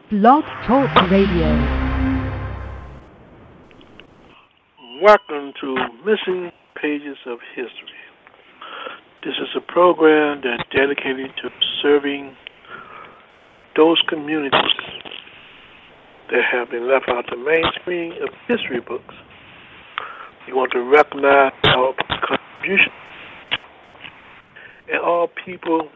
Blog Talk Radio. Welcome to Missing Pages of History. This is a program that's dedicated to serving those communities that have been left out the mainstream of history books. We want to recognize our contribution and all people,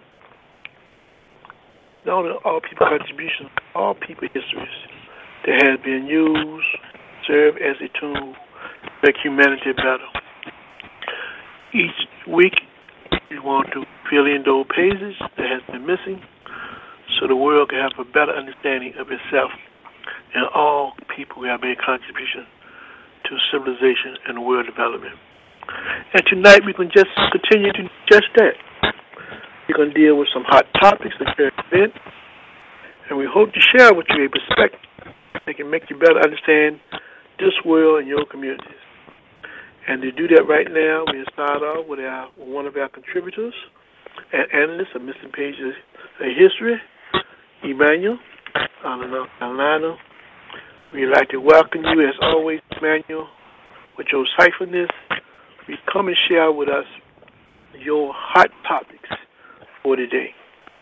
not only all people contributions, all people histories that has been used, serve as a tool to make humanity better. Each week, we want to fill in those pages that has been missing so the world can have a better understanding of itself and all people who have made a contribution to civilization and world development. And tonight we can just continue to just that. We're going to deal with some hot topics and current events, and we hope to share with you a perspective that can make you better understand this world and your communities. And to do that right now, we'll start off with one of our contributors and analysts of Missing Pages of History, Emmanuel, Alana. We'd like to welcome you, as always, Emmanuel, with your ciphernness. We come and share with us your hot topics for today.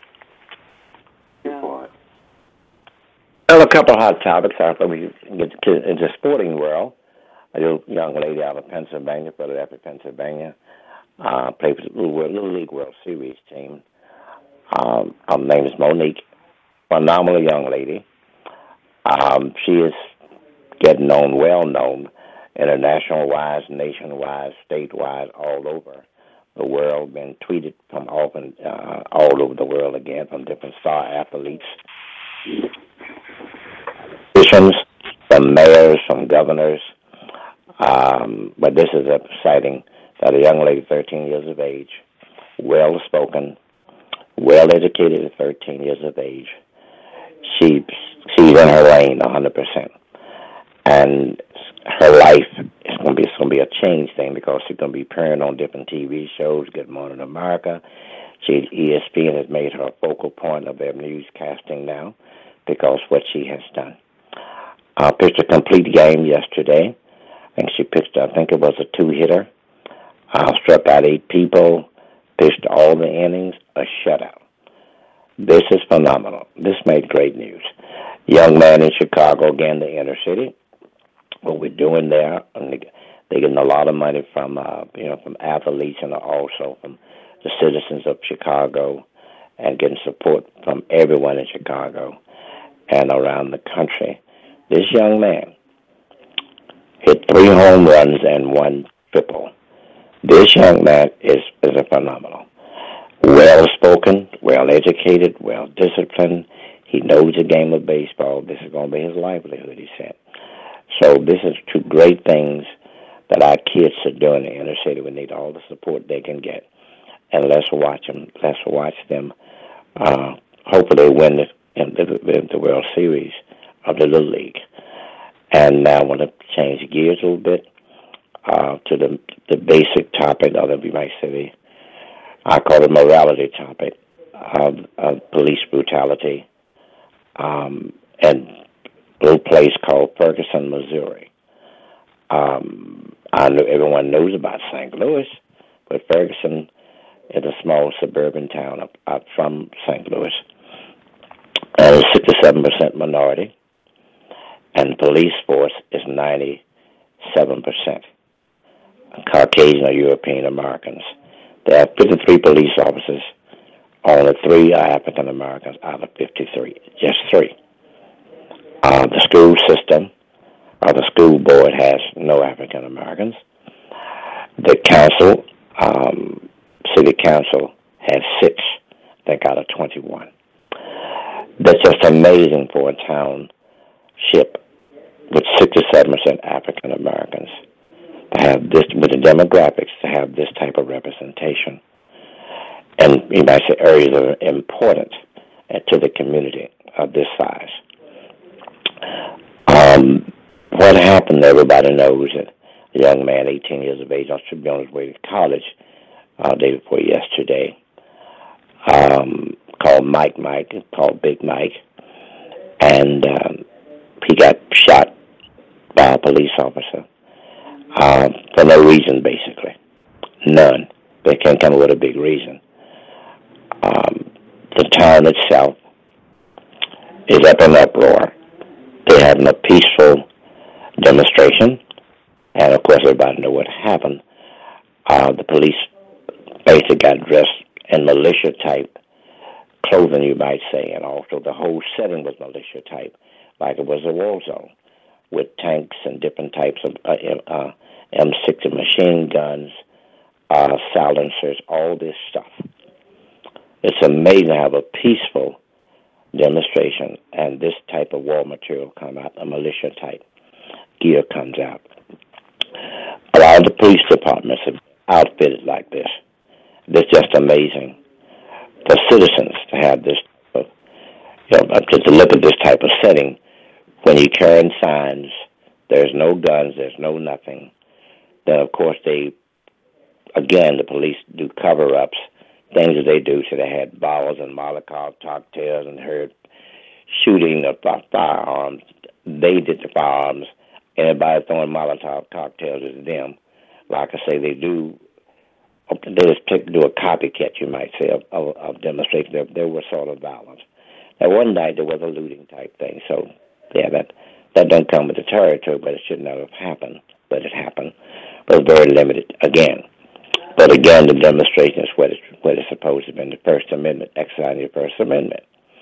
Well, a couple of hot topics after we get into the sporting world. A young lady out of Pennsylvania, Philadelphia, Pennsylvania, played for the Little League World Series team. Her name is Monique. Phenomenal young lady. She is getting well known, international-wise, nation-wise, state-wise, all over the world, been tweeted from all over the world again from different star athletes, politicians, from mayors, from governors. But this is exciting that a young lady, 13 years of age, well-spoken, well-educated at 13 years of age, she's in her lane 100%. And her life is going to be a change thing because she's going to be appearing on different TV shows, Good Morning America. ESPN has made her a focal point of their newscasting now because what she has done. Pitched a complete game yesterday. She pitched, I think it was a two-hitter. Struck out 8 people, pitched all the innings, a shutout. This is phenomenal. This made great news. Young man in Chicago, again, the inner city. What we're doing there, and they're getting a lot of money from from athletes and also from the citizens of Chicago, and getting support from everyone in Chicago and around the country. This young man hit 3 home runs and 1 triple. This young man is a phenomenal. Well-spoken, well-educated, well-disciplined. He knows the game of baseball. This is going to be his livelihood, he said. So this is 2 great things that our kids are doing in the inner city. We need all the support they can get. And let's watch them. Let's watch them hopefully win the World Series of the Little League. And now I want to change gears a little bit to the basic topic of we might say I call it morality topic of police brutality and a little place called Ferguson, Missouri. I know everyone knows about St. Louis, but Ferguson is a small suburban town up from St. Louis. And it's 67% minority, and the police force is 97% Caucasian or European Americans. There are 53 police officers. Only 3 are African Americans out of 53. Just 3. The school system or the school board has no African Americans. The council, city council, has 6, I think, out of 21. That's just amazing for a township with 67% African Americans to have this, with the demographics, to have this type of representation. And you might say areas that are important to the community of this size. What happened, everybody knows that a young man, 18 years of age, should be on his way to college day before yesterday, called Big Mike, and he got shot by a police officer for no reason, basically. None. They can't come up with a big reason. The town itself is up in uproar. They're having a peaceful demonstration, and of course everybody knows what happened. The police basically got dressed in militia-type clothing, you might say, and also the whole setting was militia-type, like it was a war zone, with tanks and different types of M60 machine guns, silencers, all this stuff. It's amazing to have a peaceful demonstration and this type of war material come out, a militia-type gear comes out. A lot of the police departments are outfitted like this. It's just amazing for citizens to have this, to look at this type of setting when you're carrying signs, there's no guns, there's no nothing. Then, of course, the police do cover-ups, things that they do. So they had bottles and Molotov cocktails and heard shooting of firearms. They did the firearms. Anybody throwing Molotov cocktails is them. Like I say, they do do a copycat, you might say, of demonstrations. They were sort of violent. Now, one night there was a looting type thing. So, yeah, that don't come with the territory, but it should not have happened. But it happened. But it's very limited, again. But again, the demonstration is what it's supposed to be in the First Amendment, exercising the First Amendment.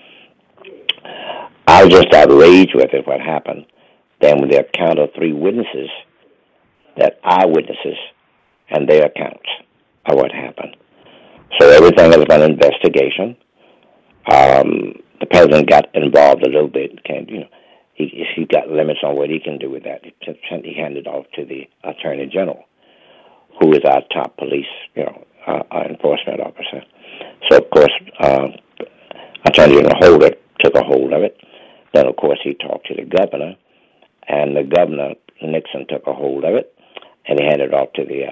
I was just outraged with it, what happened. Then with the account of 3 witnesses, that eyewitnesses, and their accounts of what happened. So everything was an investigation. The president got involved a little bit. He got limits on what he can do with that. He handed off to the Attorney General, who is our top police, enforcement officer. So, of course, Attorney General Holder took a hold of it. Then, of course, he talked to the governor, and the governor, Nixon, took a hold of it, and he handed it off to the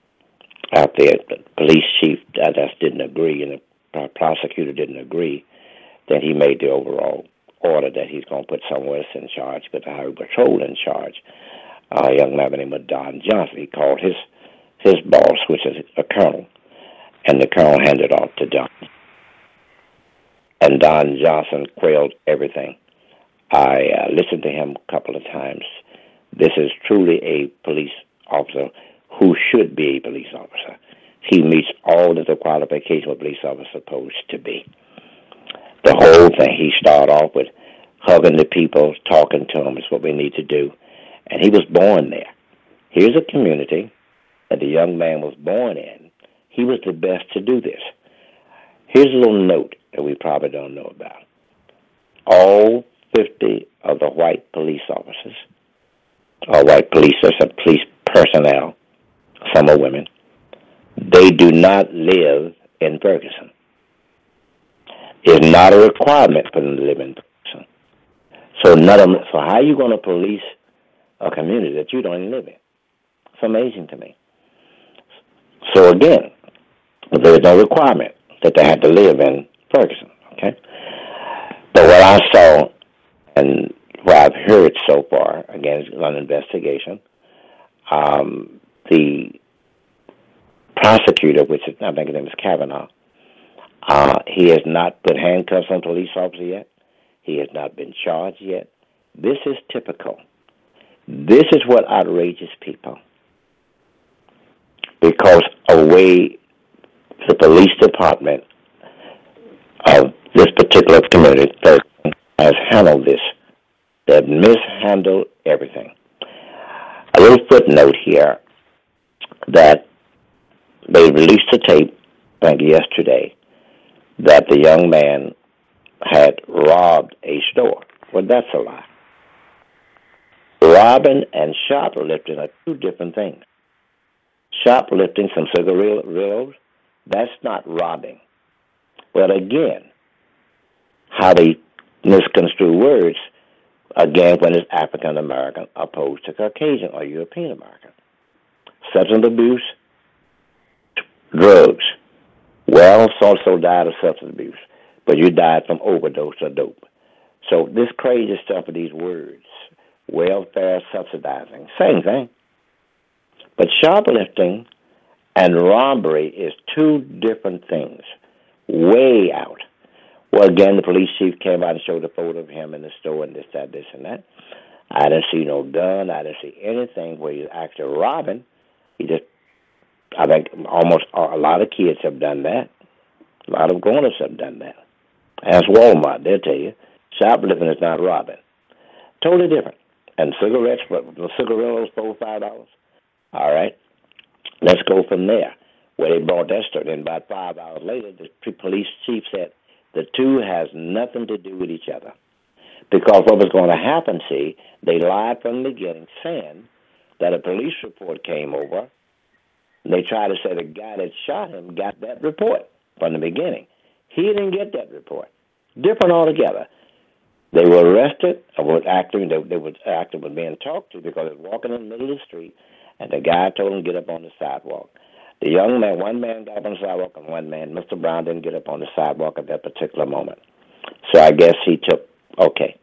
police chief that didn't agree, and the prosecutor didn't agree. Then he made the overall order that he's going to put someone else in charge, put the Highway Patrol in charge. A young man named Don Johnson. He called his boss, which is a colonel, and the colonel handed off to Don. And Don Johnson quailed everything. I listened to him a couple of times. This is truly a police officer who should be a police officer. He meets all of the qualifications of a police officer is supposed to be. The whole thing, he started off with hugging the people, talking to them is what we need to do. And he was born there. Here's a community that the young man was born in. He was the best to do this. Here's a little note that we probably don't know about. All 50 of the white police officers, or white police personnel, some are women, they do not live in Ferguson. It's not a requirement for them to live in Ferguson. So how are you going to police a community that you don't even live in? It's amazing to me. So again, there is no requirement that they had to live in Ferguson, okay? But what I saw and what I've heard so far, again, is an investigation. The prosecutor, which is, I think his name is Kavanaugh, he has not put handcuffs on police officers yet. He has not been charged yet. This is typical. This is what outrages people. Because a way the police department of this particular community has handled this. They've mishandled everything. A little footnote here that they released a tape, I think yesterday, that the young man had robbed a store. Well, that's a lie. Robbing and shoplifting are 2 different things. Shoplifting some cigarillos, that's not robbing. But again, how they misconstrue words, again, when it's African American opposed to Caucasian or European American. Substance abuse, drugs. Well, so died of substance abuse, but you died from overdose of dope. So this crazy stuff of these words, welfare subsidizing, same thing. But shoplifting and robbery is two different things, way out. Well, again, the police chief came out and showed a photo of him in the store and this, and that. I didn't see no gun. I didn't see anything where he's actually robbing. I think almost a lot of kids have done that. A lot of grown-ups have done that. Ask Walmart, they'll tell you. Shoplifting is not robbing. Totally different. And cigarettes, the cigarillos, $4, $5. All right. Let's go from there. Where they brought that story. Then about 5 hours later, the police chief said the two has nothing to do with each other. Because what was going to happen, see, they lied from the beginning, saying that a police report came over. And they tried to say the guy that shot him got that report from the beginning. He didn't get that report. Different altogether. They were arrested. They were acting was being talked to because they were walking in the middle of the street, and the guy told them to get up on the sidewalk. The young man, one man got up on the sidewalk, and one man, Mr. Brown, didn't get up on the sidewalk at that particular moment. So I guess he took, okay.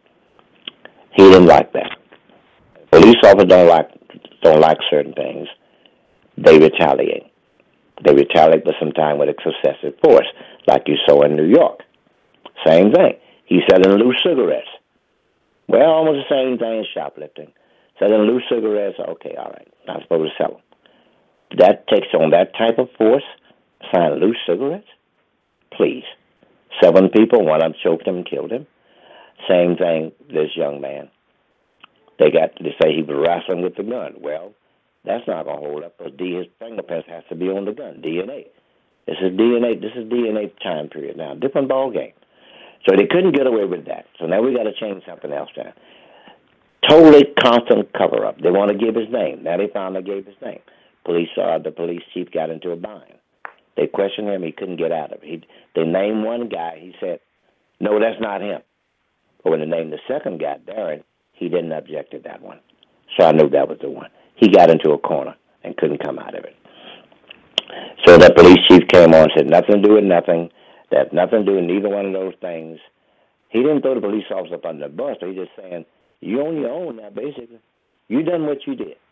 He didn't like that. Police officers don't like certain things. They retaliate. They retaliate for some time with excessive force, like you saw in New York. Same thing. He's selling loose cigarettes. Well, almost the same thing as shoplifting. Selling loose cigarettes, okay, all right, not supposed to sell them. That takes on that type of force, selling loose cigarettes? Please. 7 people, one of them choked him and killed him. Same thing, this young man. They say he was wrestling with the gun. Well, that's not going to hold up because his fingerprints has to be on the gun, DNA. This is DNA time period now, different ball game. So they couldn't get away with that. So now we got to change something else now. Totally constant cover-up. They want to give his name. Now they finally gave his name. The police chief got into a bind. They questioned him. He couldn't get out of it. They named one guy. He said, no, that's not him. But when they named the second guy, Darren, he didn't object to that one. So I knew that was the one. He got into a corner and couldn't come out of it. So the police chief came on and said, nothing to do with nothing. That nothing to do with neither one of those things. He didn't throw the police officer up under the bus. He's just saying, you on your own now, basically. You done what you did.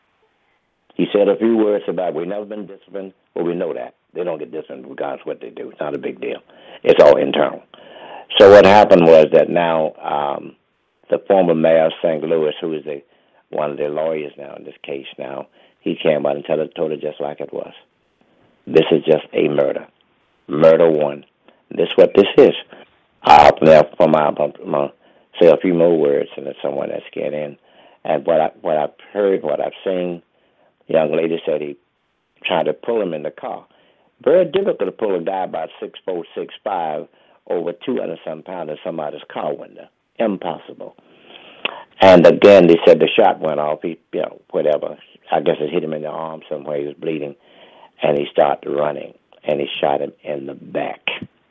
He said a few words about we've never been disciplined. Well, we know that. They don't get disciplined regardless of what they do. It's not a big deal. It's all internal. So what happened was that now the former mayor of St. Louis, who is one of their lawyers now in this case now, he came out and told it just like it was. This is just a murder. Murder one. This is what this is. I'm going to say a few more words and let someone else get in. And what I've heard, what I've seen, the young lady said he tried to pull him in the car. Very difficult to pull a guy about 6'4", 6'5", over 200-some pounds in somebody's car window. Impossible. And again, they said the shot went off. Whatever. I guess it hit him in the arm somewhere. He was bleeding. And he started running. And he shot him in the back.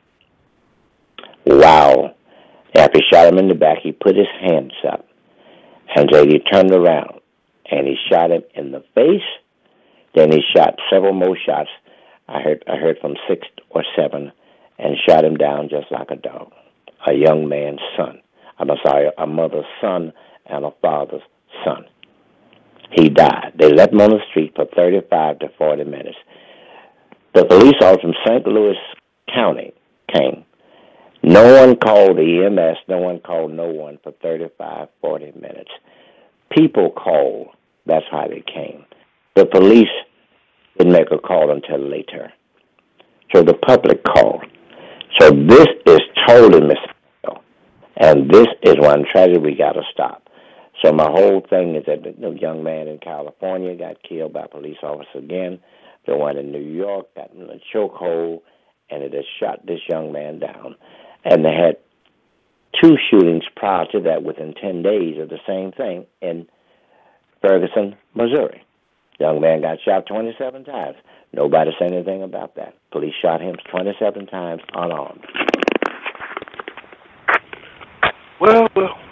Wow. After he shot him in the back, he put his hands up. And then he turned around. And he shot him in the face. Then he shot several more shots. I heard from 6 or 7. And shot him down just like a dog. A young man's son. A mother's son and a father's son. He died. They left him on the street for 35 to 40 minutes. The police officer from St. Louis County came. No one called the EMS. No one called no one for 35, 40 minutes. People called. That's why they came. The police didn't make a call until later. So the public called. So this is totally misleading. And this is one tragedy we got to stop. So my whole thing is that the young man in California got killed by a police officer again. The one in New York got in a chokehold, and it has shot this young man down. And they had 2 shootings prior to that within 10 days of the same thing in Ferguson, Missouri. Young man got shot 27 times. Nobody said anything about that. Police shot him 27 times unarmed. Well.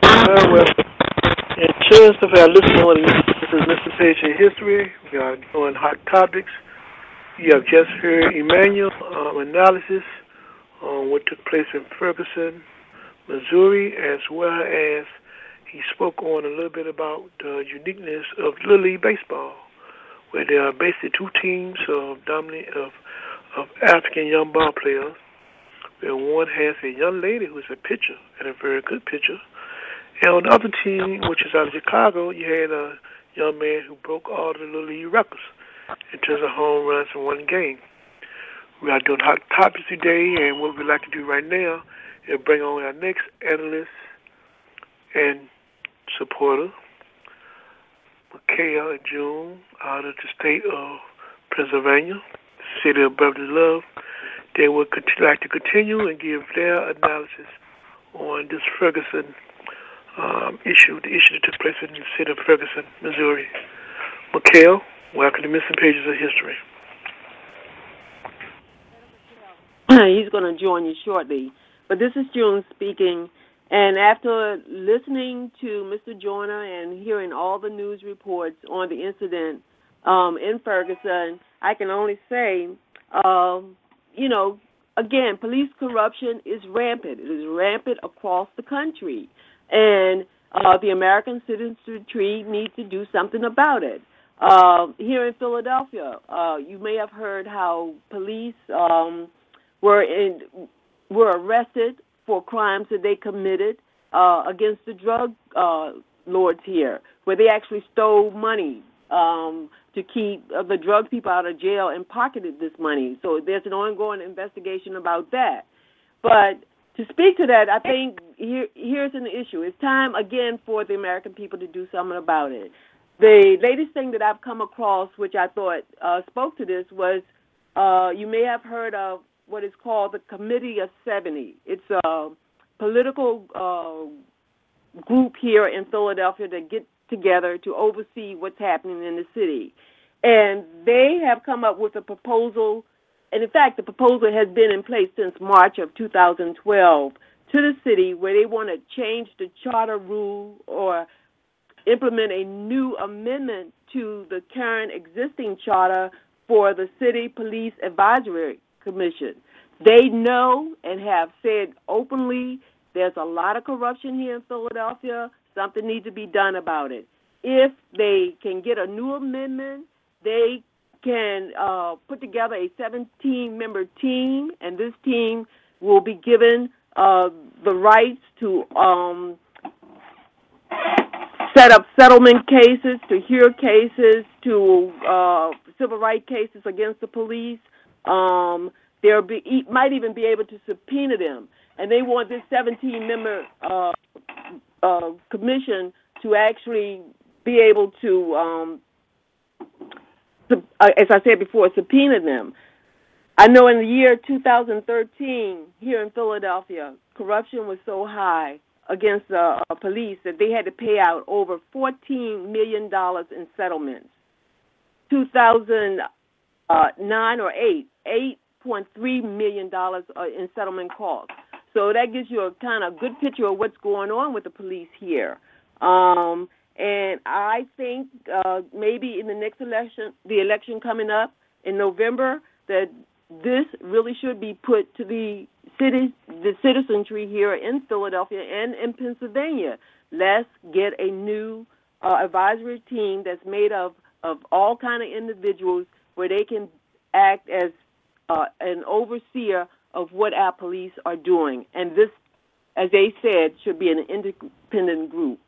In terms of our listening, this is Mr. Page in History. We are doing hot topics. You have just heard Emmanuel analysis on what took place in Ferguson, Missouri, as well as he spoke on a little bit about the uniqueness of Little League baseball, where there are basically two teams of dominant of African young ball players. Where one has a young lady who's a pitcher and a very good pitcher, and on the other team, which is out of Chicago, you had a young man who broke all the Little League records in terms of home runs in one game. We are doing hot topics today, and what we'd like to do right now is bring on our next analyst and supporter, Micaiah June, out of the state of Pennsylvania, the city of Beverly Love. They would like to continue and give their analysis on this Ferguson issue, the issue that took place in the city of Ferguson, Missouri. Micaiah, welcome to Missing Pages of History. He's going to join you shortly. But this is June speaking. And after listening to Mr. Joyner and hearing all the news reports on the incident in Ferguson, I can only say, again, police corruption is rampant. It is rampant across the country. And the American citizenry needs to do something about it. Here in Philadelphia, you may have heard how police were arrested for crimes that they committed against the drug lords here, where they actually stole money to keep the drug people out of jail and pocketed this money. So there's an ongoing investigation about that. But to speak to that, I think here's an issue. It's time, again, for the American people to do something about it. The latest thing that I've come across, which I thought spoke to this, was you may have heard of what is called the Committee of 70. It's a political group here in Philadelphia that get together to oversee what's happening in the city. And they have come up with a proposal, and in fact, the proposal has been in place since March of 2012 to the city, where they want to change the charter rule or implement a new amendment to the current existing charter for the City Police Advisory Commission. They know and have said openly there's a lot of corruption here in Philadelphia. Something needs to be done about it. If they can get a new amendment, they can put together a 17-member team, and this team will be given the rights to set up settlement cases, to hear cases, to civil rights cases against the police. Might even be able to subpoena them. And they want this 17-member commission to actually be able to, as I said before, subpoena them. I know in the year 2013, here in Philadelphia, corruption was so high against the police that they had to pay out over $14 million in settlements. 2009 or 8.3 million in settlement costs. So that gives you a kind of good picture of what's going on with the police here. And I think maybe in the next election, the election coming up in November, that this really should be put to the citizenry here in Philadelphia and in Pennsylvania. Let's get a new advisory team that's made of all kind of individuals where they can act as an overseer of what our police are doing. And this, as they said, should be an independent group.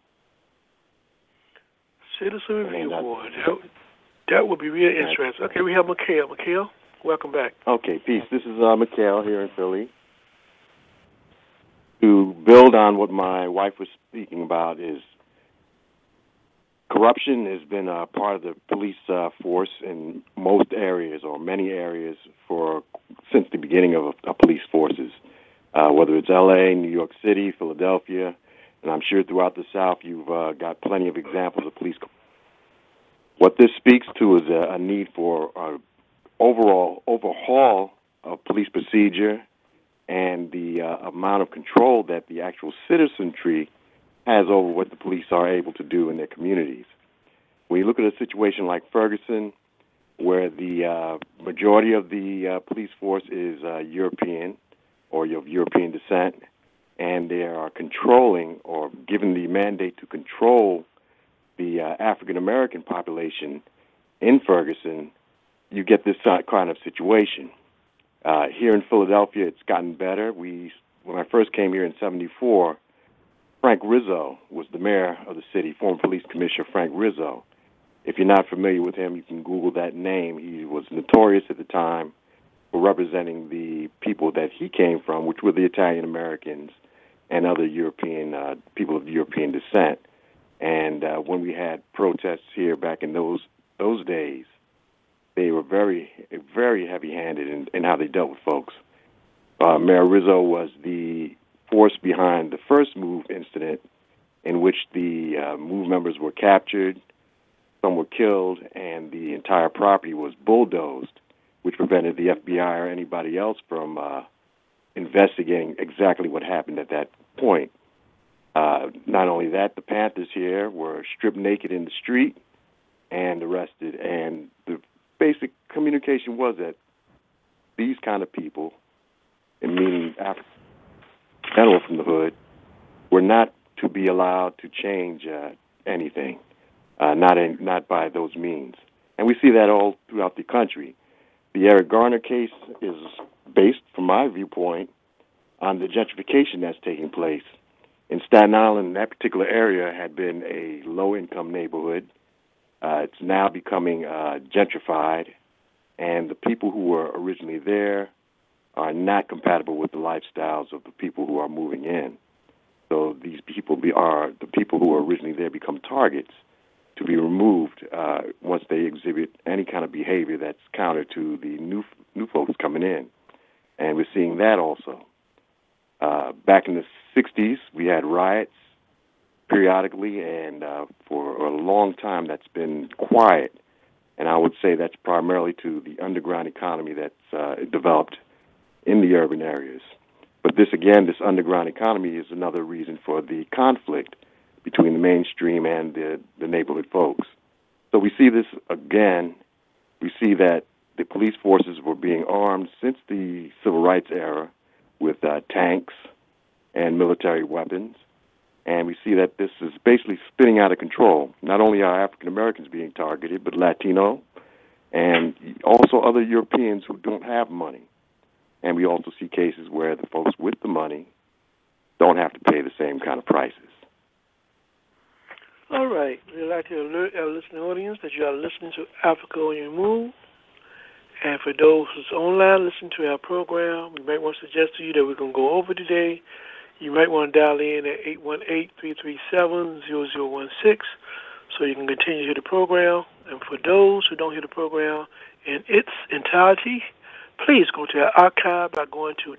Citizen Review Board. That would be really interesting. Okay, we have Micaiah. Micaiah, welcome back. Okay, peace. This is Micaiah here in Philly. To build on what my wife was speaking about is corruption has been a part of the police force in most areas or many areas since the beginning of police forces, whether it's L.A., New York City, Philadelphia, and I'm sure throughout the South you've got plenty of examples of police. What this speaks to is a need for an overall overhaul of police procedure and the amount of control that the actual citizenry has over what the police are able to do in their communities. When you look at a situation like Ferguson, where the majority of the police force is European or of European descent, and they are controlling or given the mandate to control the African American population in Ferguson, you get this kind of situation. Here in Philadelphia, it's gotten better. When I first came here in '74, Frank Rizzo was the mayor of the city, former police commissioner Frank Rizzo. If you're not familiar with him, you can Google that name. He was notorious at the time for representing the people that he came from, which were the Italian Americans and other European people of European descent. And when we had protests here back in those days, they were very, very heavy-handed in how they dealt with folks. Mayor Rizzo was the force behind the first MOVE incident, in which the MOVE members were captured, some were killed, and the entire property was bulldozed, which prevented the FBI or anybody else from investigating exactly what happened at that point. Not only that, the Panthers here were stripped naked in the street and arrested, and the basic communication was that these kind of people, and meaning African general from the hood, were not to be allowed to change anything, not by those means. And we see that all throughout the country. The Eric Garner case is based, from my viewpoint, on the gentrification that's taking place. In Staten Island, that particular area had been a low-income neighborhood. It's now becoming gentrified, and the people who were originally there are not compatible with the lifestyles of the people who are moving in. So these people the people who were originally there become targets to be removed once they exhibit any kind of behavior that's counter to the new folks coming in. And we're seeing that also. Back in the 60s, we had riots periodically, and for a long time that's been quiet. And I would say that's primarily to the underground economy that's developed in the urban areas. But this underground economy is another reason for the conflict between the mainstream and the neighborhood folks. So we see this again. We see that the police forces were being armed since the Civil Rights era with tanks and military weapons. And we see that this is basically spinning out of control. Not only are African Americans being targeted, but Latino and also other Europeans who don't have money. And we also see cases where the folks with the money don't have to pay the same kind of prices. All right. We'd like to alert our listening audience that you are listening to Africa on Your Move. And for those who's online listening to our program, we might want to suggest to you that we're going to go over today. You might want to dial in at 818-337-0016 so you can continue to hear the program. And for those who don't hear the program in its entirety, please go to our archive by going to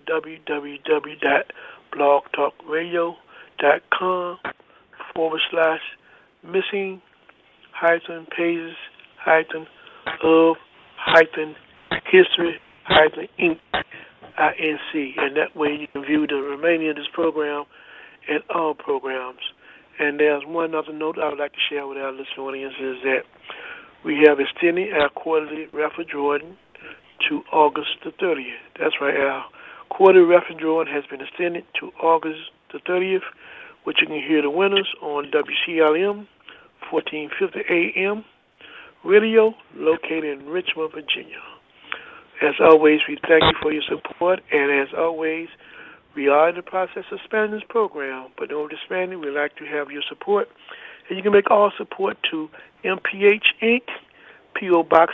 www.blogtalkradio.com/missing-pages-of-history-inc. And that way you can view the remaining of this program and all programs. And there's one other note I would like to share with our listening audience is that we have extended our quarterly Raffle Jordan to August the 30th. That's right, our quarterly Raffle Jordan has been extended to August the 30th, which you can hear the winners on WCLM 1450 AM radio located in Richmond, Virginia. As always, we thank you for your support, and as always, we are in the process of expanding this program, but in order to expand it, we'd like to have your support, and you can make all support to MPH Inc., P.O. Box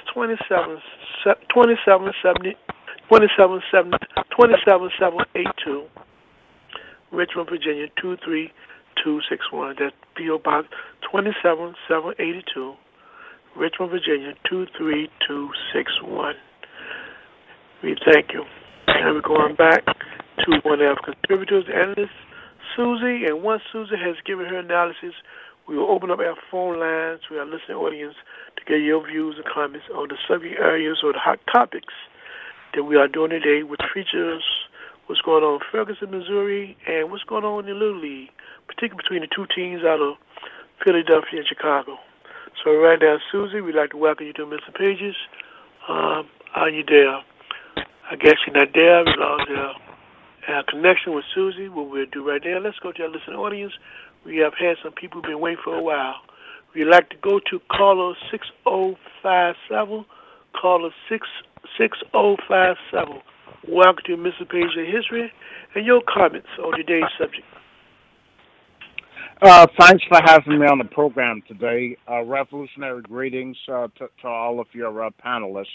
27782, Richmond, Virginia 23261. That's P.O. Box 27782, Richmond, Virginia 23261. We thank you. And we're going back to one of our contributors, analyst, Susie. And once Susie has given her analysis, we will open up our phone lines to our listening audience to get your views and comments on the subject areas or the hot topics that we are doing today, which features what's going on in Ferguson, Missouri, and what's going on in the Little League, particularly between the two teams out of Philadelphia and Chicago. So right now, Susie, we'd like to welcome you to Mr. Pages. Are you there? I guess you're not there. We lost our connection with Susie. What we'll do right now, let's go to our listening audience. We have had some people who've been waiting for a while. We'd like to go to caller 6057. Caller 6057. Welcome to Mr. Page of History and your comments on today's subject. Thanks for having me on the program today. Revolutionary greetings to all of your panelists.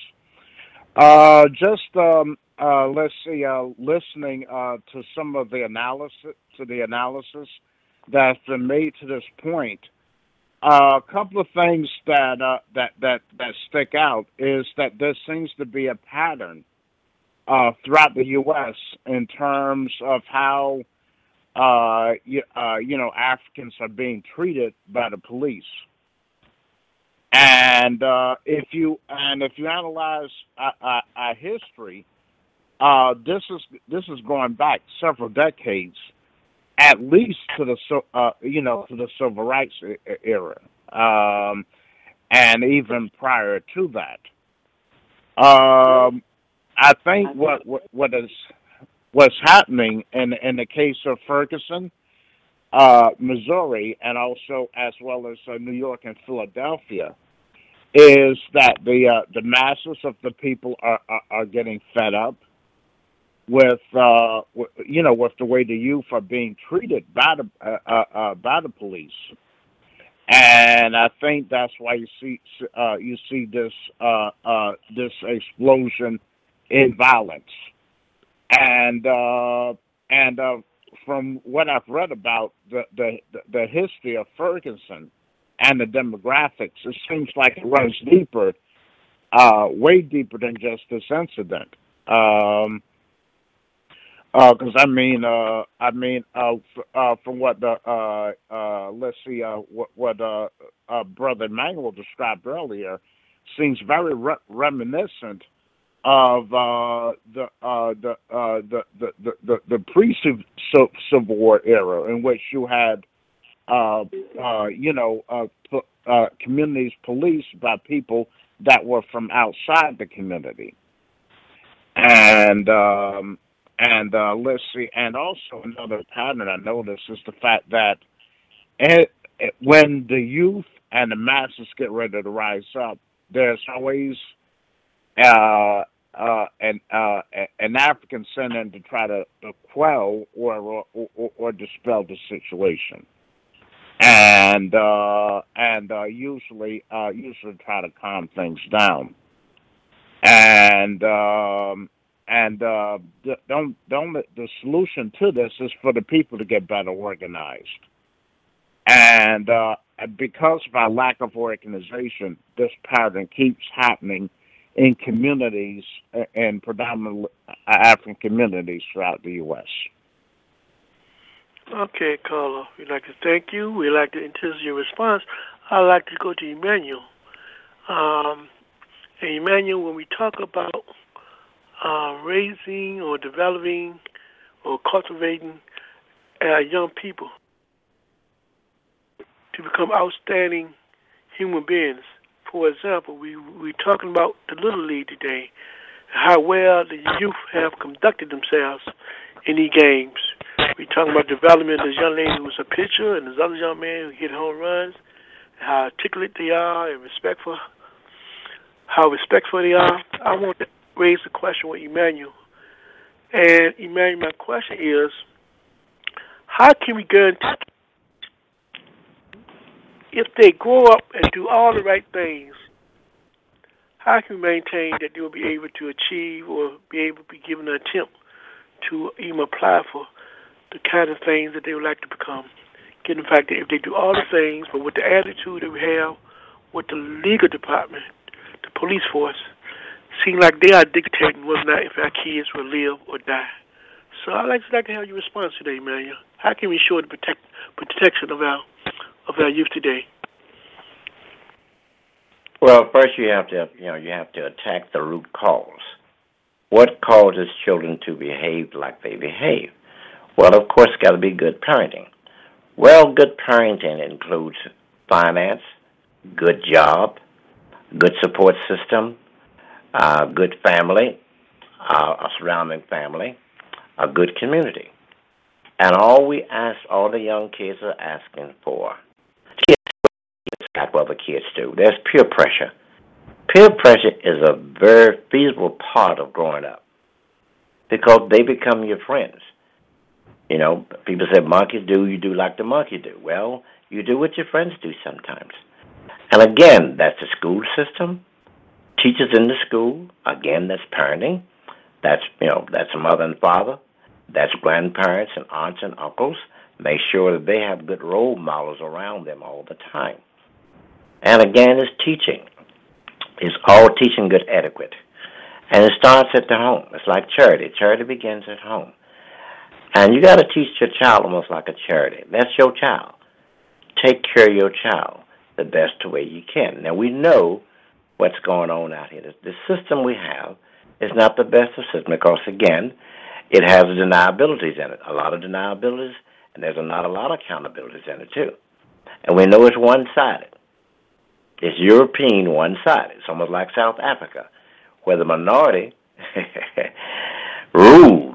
Let's see, listening to some of the analysis that's been made to this point. A couple of things that stick out is that there seems to be a pattern throughout the U.S. in terms of how Africans are being treated by the police. And if you analyze our history, this is going back several decades, at least to the civil rights era, and even prior to that. I think what's happening in the case of Ferguson, Missouri, and also as well as New York and Philadelphia, is that the masses of the people are getting fed up with the way the youth are being treated by the police, and I think that's why you see this explosion in violence, and from what I've read about the history of Ferguson and the demographics, it seems like it runs deeper, way deeper than just this incident. Because from what what Brother Emmanuel described earlier, seems very reminiscent of the pre-Civil War era, in which you had communities policed by people that were from outside the community, and let's see, and also another pattern I noticed is the fact that when the youth and the masses get ready to rise up, there's always an African sent in to try to quell or dispel the situation, and usually try to calm things down, and the solution to this is for the people to get better organized, and because of our lack of organization, this pattern keeps happening in communities, and predominantly African communities throughout the U.S. Okay, Carla, we'd like to thank you. We'd like to intensify your response. I'd like to go to Emmanuel. Emmanuel, when we talk about raising or developing or cultivating young people to become outstanding human beings. For example, we're talking about the Little League today, how well the youth have conducted themselves in these games. We're talking about development of this young lady who was a pitcher and this other young man who hit home runs, how articulate they are and how respectful they are. I want to raise the question with Emmanuel. And Emmanuel, my question is, how can we guarantee if they grow up and do all the right things, how can we maintain that they will be able to achieve or be able to be given an attempt to even apply for the kind of things that they would like to become? Given the fact that if they do all the things, but with the attitude that we have with the legal department, the police force, seem like they are dictating whether or not if our kids will live or die. So I'd like to have your response today, Emmanuel. How can we ensure the protection of our youth today? Well, first you have to attack the root cause. What causes children to behave like they behave? Well, of course, it's got to be good parenting. Well, good parenting includes finance, good job, good support system, good family, a surrounding family, a good community. And all we ask, all the young kids are asking for, it's got what other kids do. There's peer pressure. Peer pressure is a very feasible part of growing up because they become your friends. You know, people say monkeys do, you do like the monkey do. Well, you do what your friends do sometimes. And again, that's the school system, teachers in the school. Again, that's parenting. That's a mother and father. That's grandparents and aunts and uncles. Make sure that they have good role models around them all the time. And again, it's teaching. It's all teaching good etiquette. And it starts at the home. It's like charity. Charity begins at home. And you got to teach your child almost like a charity. That's your child. Take care of your child the best way you can. Now, we know what's going on out here. The system we have is not the best of system because, again, it has deniabilities in it, a lot of deniabilities, and there's not a lot of accountabilities in it, too. And we know it's one-sided. It's European one-sided. It's almost like South Africa, where the minority rules.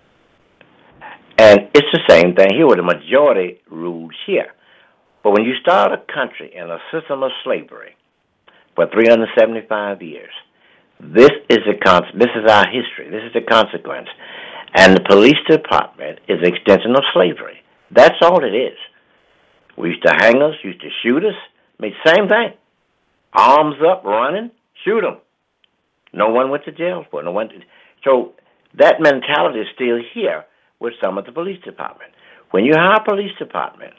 And it's the same thing here, where the majority rules here. But when you start a country in a system of slavery for 375 years, this is our history. This is the consequence. And the police department is an extension of slavery. That's all it is. We used to hang us, used to shoot us. I mean, same thing. Arms up, running, shoot them. No one went to jail for it. So that mentality is still here with some of the police department. When you hire a police department,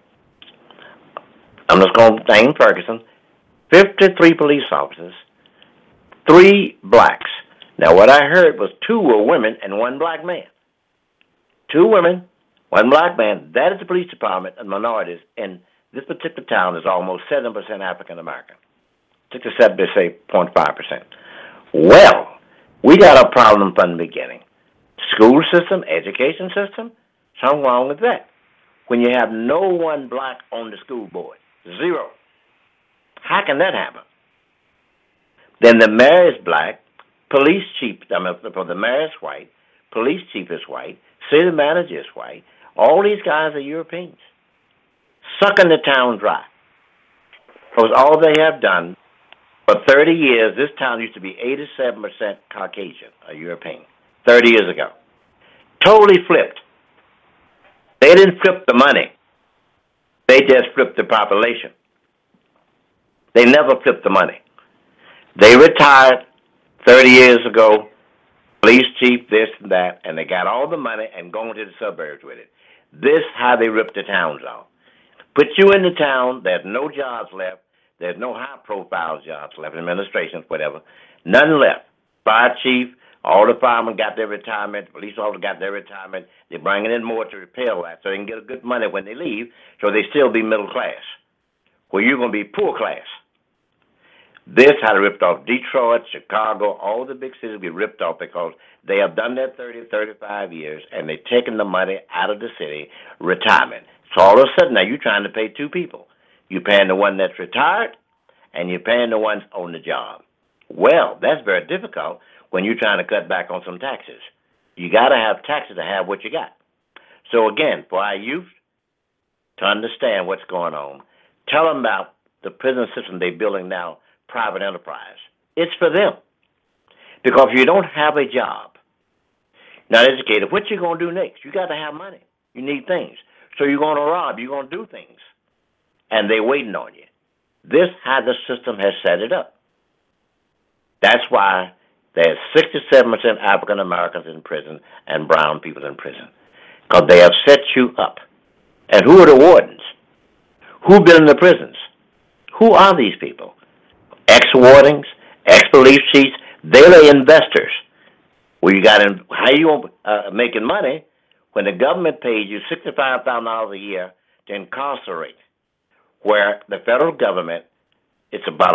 I'm just going to name Ferguson, 53 police officers, 3 blacks. Now, what I heard was 2 were women and 1 black man. 2 women, 1 black man. That is the police department of minorities. And this particular town is almost 7% African American. 67, they say 0.5%. Well, we got a problem from the beginning. School system, education system, something wrong with that. When you have no one black on the school board, 0. How can that happen? Then the mayor is black, police chief, the mayor is white, police chief is white, city manager is white. All these guys are Europeans, sucking the town dry. Because all they have done for 30 years, this town used to be 87% Caucasian, or European, 30 years ago. Totally flipped. They didn't flip the money. They just flipped the population. They never flipped the money. They retired 30 years ago, police chief, this and that, and they got all the money and going to the suburbs with it. This how they ripped the towns off. Put you in the town, there's no jobs left, there's no high-profile jobs left, administrations, whatever, none left. Fire chief, all the firemen got their retirement, police officers got their retirement, they're bringing in more to repair that so they can get good money when they leave, so they still be middle class. Well, you're going to be poor class. This had ripped off Detroit, Chicago, all the big cities get ripped off because they have done that 30, 35 years, and they've taken the money out of the city, retirement. So all of a sudden, now you're trying to pay 2 people. You're paying the one that's retired, and you're paying the ones on the job. Well, that's very difficult when you're trying to cut back on some taxes. You got to have taxes to have what you got. So again, for our youth to understand what's going on, tell them about the prison system they're building now, private enterprise. It's for them. Because if you don't have a job, not educated, what you going to do next? You got to have money. You need things. So you're going to rob. You're going to do things. And they're waiting on you. This how the system has set it up. That's why there's 67% African Americans in prison and brown people in prison. Because they have set you up. And who are the wardens? Who built the prisons? Who are these people? Ex-wardens, ex-police chiefs, they're investors. Well, you got how you making money when the government pays you $65,000 a year to incarcerate, where the federal government, it's about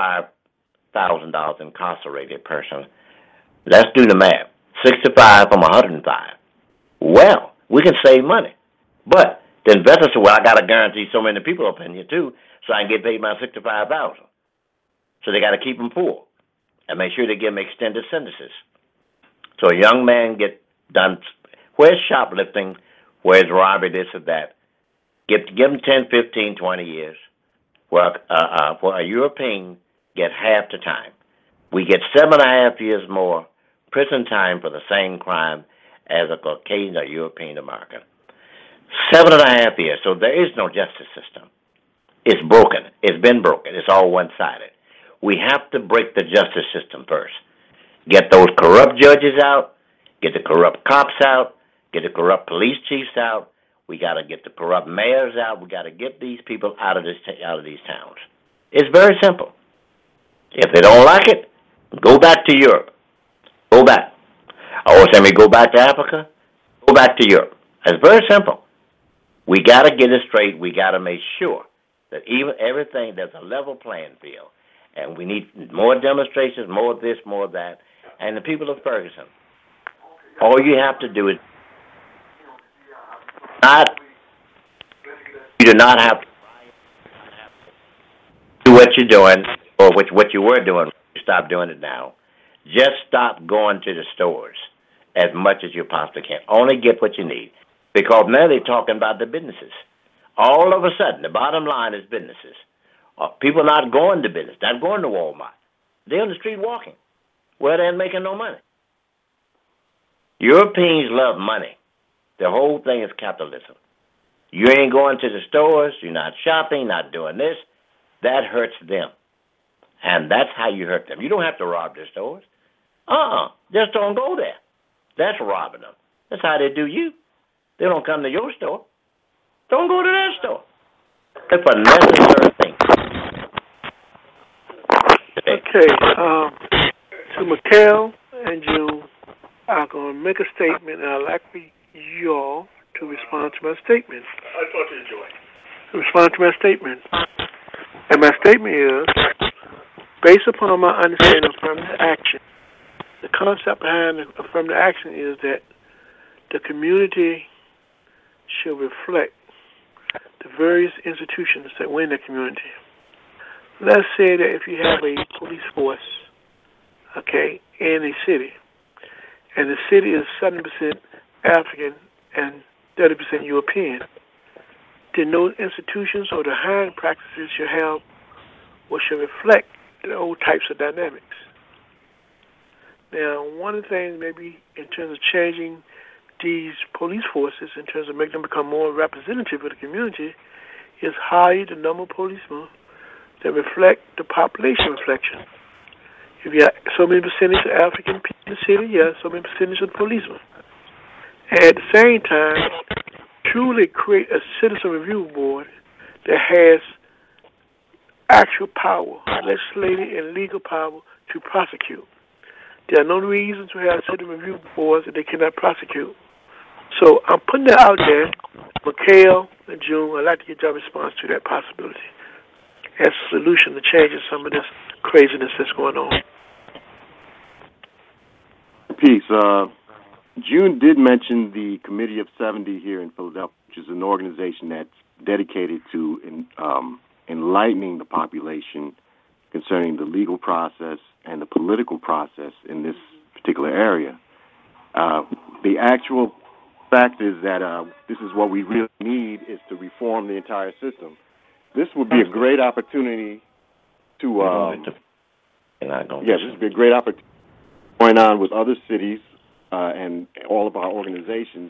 $105,000 incarcerated person. Let's do the math. 65 from 105. Well, we can save money. But the investors say, well, I got to guarantee so many people up in here, too, so I can get paid my $65,000. So they got to keep them poor and make sure they give them extended sentences. So a young man get done Where's shoplifting? Where's robbery? This or that? Give them 10, 15, 20 years. Well, a European get half the time. We get 7.5 years more prison time for the same crime as a Caucasian or European American. 7.5 years. So there is no justice system. It's broken. It's been broken. It's all one-sided. We have to break the justice system first. Get those corrupt judges out. Get the corrupt cops out. Get the corrupt police chiefs out. We got to get the corrupt mayors out. We got to get these people out of these towns. It's very simple. If they don't like it, go back to Europe. Go back. Or say, go back to Africa. Go back to Europe. It's very simple. We got to get it straight. We got to make sure that everything, there's a level playing field. And we need more demonstrations, more of this, more of that. And the people of Ferguson, all you have to do is you do not have to do what you're doing or what you were doing. Stop doing it now. Just stop going to the stores as much as you possibly can. Only get what you need. Because now they're talking about the businesses. All of a sudden, the bottom line is businesses. People not going to business, not going to Walmart. They're on the street walking. Well, they're making no money. Europeans love money. The whole thing is capitalism. You ain't going to the stores, you're not shopping, not doing this. That hurts them. And that's how you hurt them. You don't have to rob their stores. Just don't go there. That's robbing them. That's how they do you. They don't come to your store. Don't go to their store. It's a necessary thing. Okay. So Mikhail and June are going to make a statement, and I'd like for you all to respond to my statement. I thought you enjoyed. Respond to my statement. And my statement is, based upon my understanding of affirmative action, the concept behind affirmative action is that the community should reflect the various institutions that were in the community. Let's say that if you have a police force, okay, in a city, and the city is 70% African and 30% European, then those institutions or the hiring practices you have should reflect those types of dynamics. Now, one of the things maybe in terms of changing these police forces, in terms of making them become more representative of the community, is hire the number of policemen that reflect the population reflection. If you have so many percentage of African people in the city, you have so many percentage of policemen. And at the same time, truly create a citizen review board that has actual power, legislative and legal power to prosecute. There are no reasons to have citizen review boards that they cannot prosecute. So I'm putting that out there. Mikhail and June, I'd like to get your response to that possibility as a solution to changing some of this craziness that's going on. Peace. June did mention the Committee of 70 here in Philadelphia, which is an organization that's dedicated to enlightening the population concerning the legal process and the political process in this particular area. The actual fact is that this is what we really need is to reform the entire system. This would be a great opportunity to this would be a great opportunity going on with other cities and all of our organizations.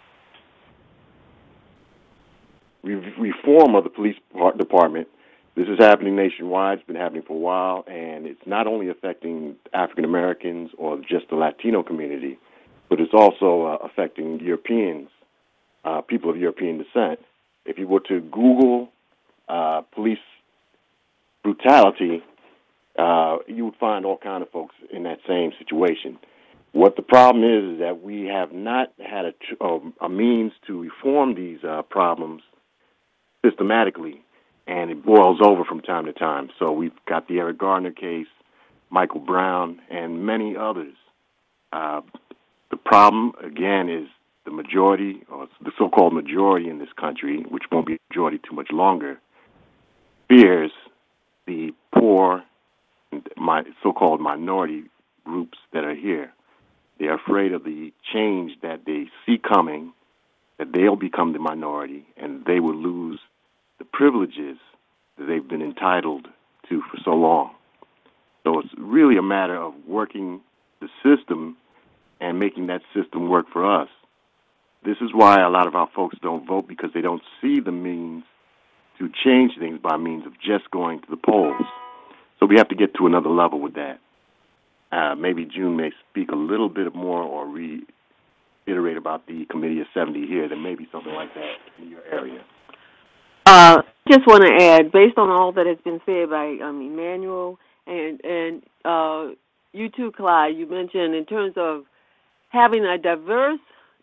Reform of the police department. This is happening nationwide. It's been happening for a while, and it's not only affecting African Americans or just the Latino community, but it's also affecting Europeans, people of European descent. If you were to Google police brutality, you would find all kinds of folks in that same situation. What the problem is that we have not had a means to reform these problems systematically, and it boils over from time to time. So we've got the Eric Gardner case, Michael Brown, and many others. The problem, again, is the majority, or the so-called majority in this country, which won't be a majority too much longer, fears the poor, so-called minority groups that are here. They're afraid of the change that they see coming, that they'll become the minority, and they will lose the privileges that they've been entitled to for so long. So it's really a matter of working the system and making that system work for us. This is why a lot of our folks don't vote, because they don't see the means to change things by means of just going to the polls. So we have to get to another level with that. Maybe June may speak a little bit more or reiterate about the Committee of 70 here. There may be something like that in your area. Just want to add, based on all that has been said by Emmanuel and you too, Clyde, you mentioned in terms of having a diverse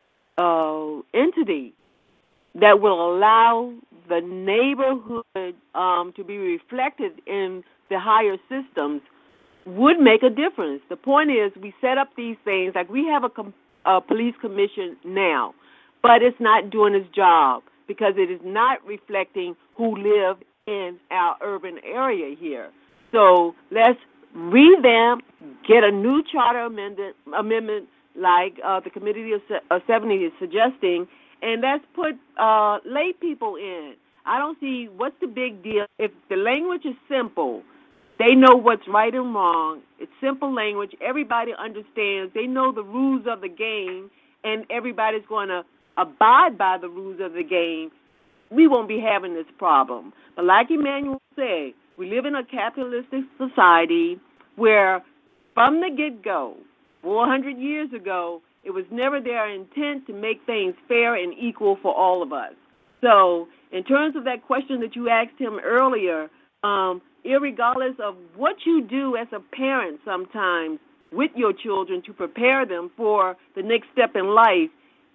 entity that will allow the neighborhood to be reflected in the higher systems would make a difference. The point is, we set up these things, like we have a police commission now, but it's not doing its job because it is not reflecting who live in our urban area here. So let's revamp, get a new charter amendment like the Committee of 70 is suggesting, and let's put lay people in. I don't see what's the big deal. If the language is simple, they know what's right and wrong. It's simple language. Everybody understands. They know the rules of the game, and everybody's going to abide by the rules of the game. We won't be having this problem. But like Emmanuel said, we live in a capitalistic society where from the get-go, 400 years ago, it was never their intent to make things fair and equal for all of us. So in terms of that question that you asked him earlier, irregardless of what you do as a parent sometimes with your children to prepare them for the next step in life,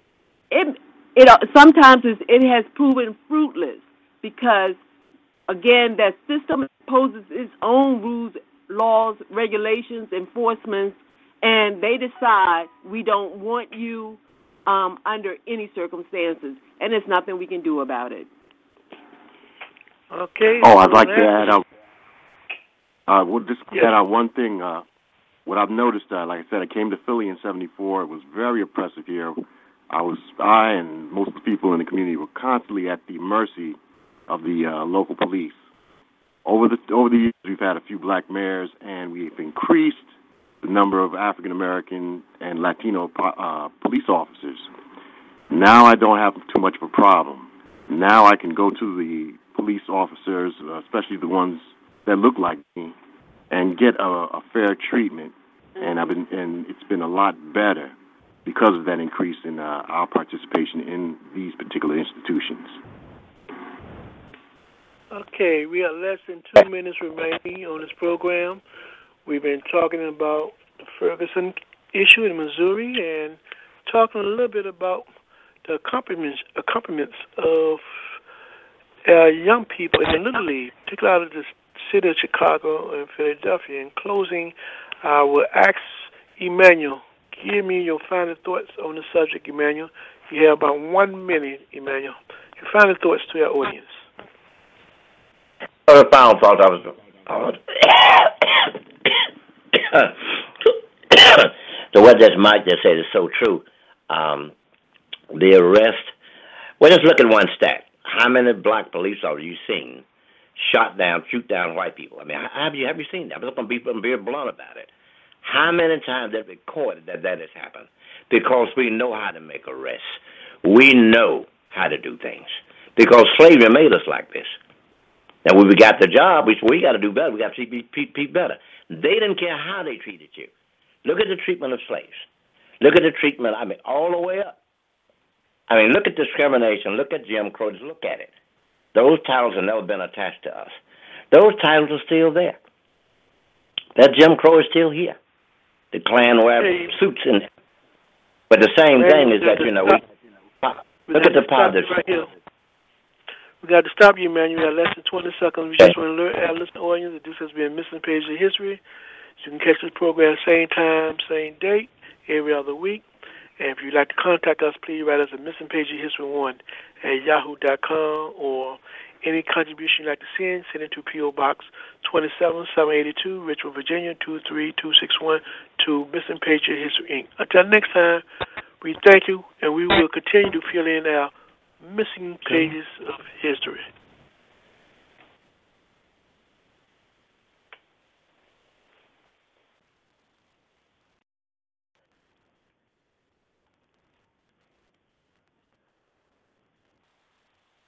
it sometimes it has proven fruitless because, again, that system imposes its own rules, laws, regulations, enforcements, and they decide we don't want you under any circumstances, and there's nothing we can do about it. Okay. Oh, I'd like to add we'll just add out one thing. What I've noticed, like I said, I came to Philly in '74. It was very oppressive here. I and most of the people in the community were constantly at the mercy of the local police. Over the years, we've had a few black mayors, and we've increased the number of African American and Latino police officers. Now I don't have too much of a problem. Now I can go to the police officers, especially the ones that look like me, and get a fair treatment. And it's been a lot better because of that increase in our participation in these particular institutions. Okay, we have less than 2 minutes remaining on this program. We've been talking about the Ferguson issue in Missouri and talking a little bit about the accompaniments of young people in the Little League, particularly out of the city of Chicago and Philadelphia. In closing, I will ask Emmanuel, give me your final thoughts on the subject, Emmanuel. You have about 1 minute, Emmanuel. Your final thoughts to our audience. The final thoughts so what this Mike just said is so true. The arrest. Well, just look at one stat. How many black police officers you seen shoot down white people? I mean, have you seen that? I'm very blunt about it. How many times have recorded that has happened? Because we know how to make arrests. We know how to do things. Because slavery made us like this. Now, when we got the job, we got to do better. We got to treat people better. They didn't care how they treated you. Look at the treatment of slaves. Look at the treatment, all the way up. Look at discrimination. Look at Jim Crow. Just look at it. Those titles have never been attached to us. Those titles are still there. That Jim Crow is still here. The Klan wear suits in. But the same thing is that, look at the positive. We got to stop you, man. You got less than 20 seconds. We just want to alert our listening audience that this has been Missing Pages of History. You can catch this program same time, same date, every other week. And if you'd like to contact us, please write us at missingpageshistory1 at yahoo.com or Any contribution you'd like to send it to P.O. Box 27782, Richmond, Virginia 23261 to Missing Patriot History, Inc. Until next time, we thank you, and we will continue to fill in our missing pages of history.